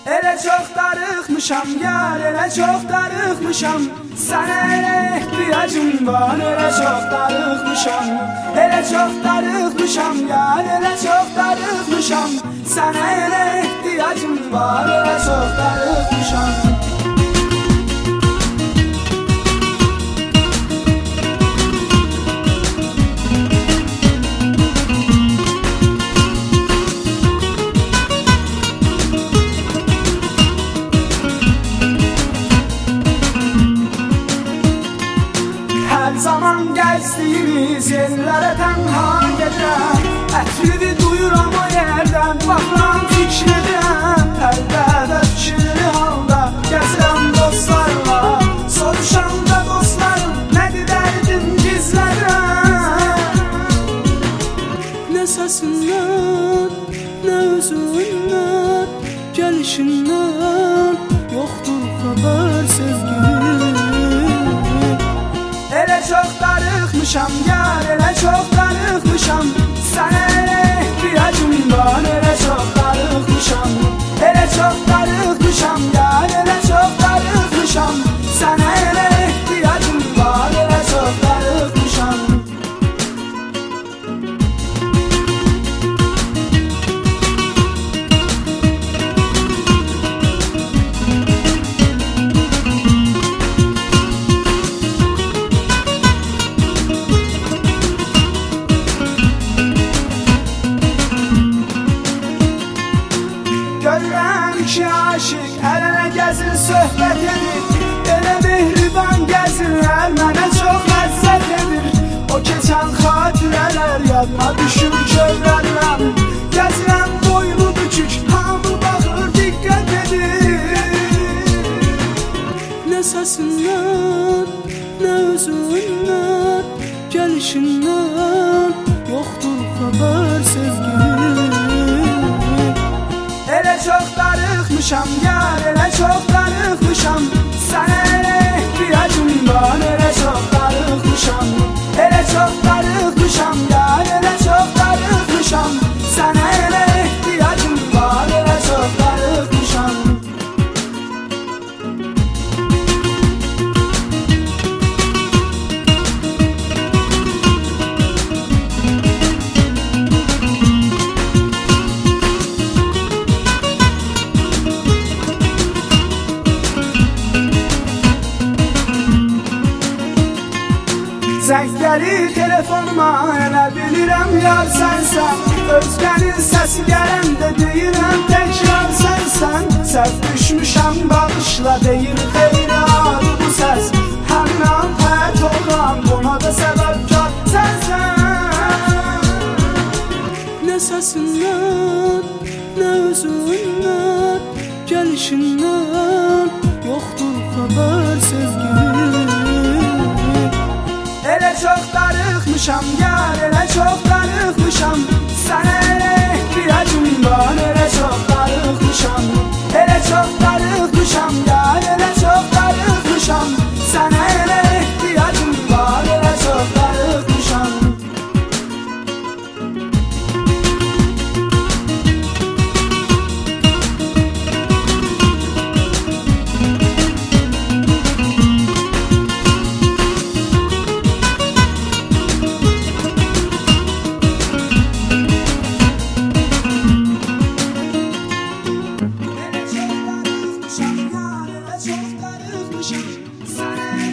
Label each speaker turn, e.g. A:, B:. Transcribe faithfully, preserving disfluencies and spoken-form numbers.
A: Elə çox darıxmışam yar, elə çox darıxmışam. Sənə elə ehtiyacım var, elə çox darıxmışam. Elə çox darıxmışam yar, elə çox darıxmışam. Sənə elə ehtiyacım var, elə çox darıxmışam. Zaman gəzdiyimiz yerlərə tənha gedirəm. Ətrini duyuram o yerdən, baxıram fikr edirəm. Pərdədə fikirli halda gəzirəm dostlarla. Soruşam da dostlarım, nədir dərdim gizlədirəm. Nə səsindən, nə özündən, gəlişindən yoxdur xəbər sevgilim. Elə çox darıxmışam yar, elə çox darıxmışam. Sənə elə ehtiyacım var, elə çox darıxmışam. Elə çox darıxmışam yar, elə çox darıxmışam. Sənə elə ehtiyacım var, elə çox darıxmışam. Görürəm ki aşıq əl-ələ gəzir, söhbət edir. Elə mehriban gəzirlər, mənə çox ləzzət edir. O keçən xatirələr yadıma düşür kövrəlirəm. Gəzirəm boynu bükük, hamı baxır, diqqət edir. Nə səsindən, nə özündən, gəlişindən yoxdur xəbər sevgilim. Elə çox darıxmışam yar, elə çox darıxmışam. Sənə elə ehtiyacım var, elə çox darıxmışam. Elə çox darıxmışam yar, elə çox darıxmışam. Sənə elə ehtiyacım var, elə çox darıxmışam. Zəng gəlir telefonuma, elə bilirəm yar sənsən. Özgənin səsi gələndə deyirəm təkrar sənsən. Səhv düşmüşəm bağışla deyir xeyrar bu səs. Həmin an pət olan buna da səbəbkar sənsən. Nə səsindən, nə özündən, gəlişindən yoxdur xəbər sevgilim. Elə çox darıxmışam yar, elə çox darıxmışam. Sənə elə ehtiyacım var, elə çox darıxmışam. Elə çox darıxmışam yar, elə çox darıxmışam. Sənə elə ehtiyacım var, elə çox darıxmışam. Çok darıxmışam, sana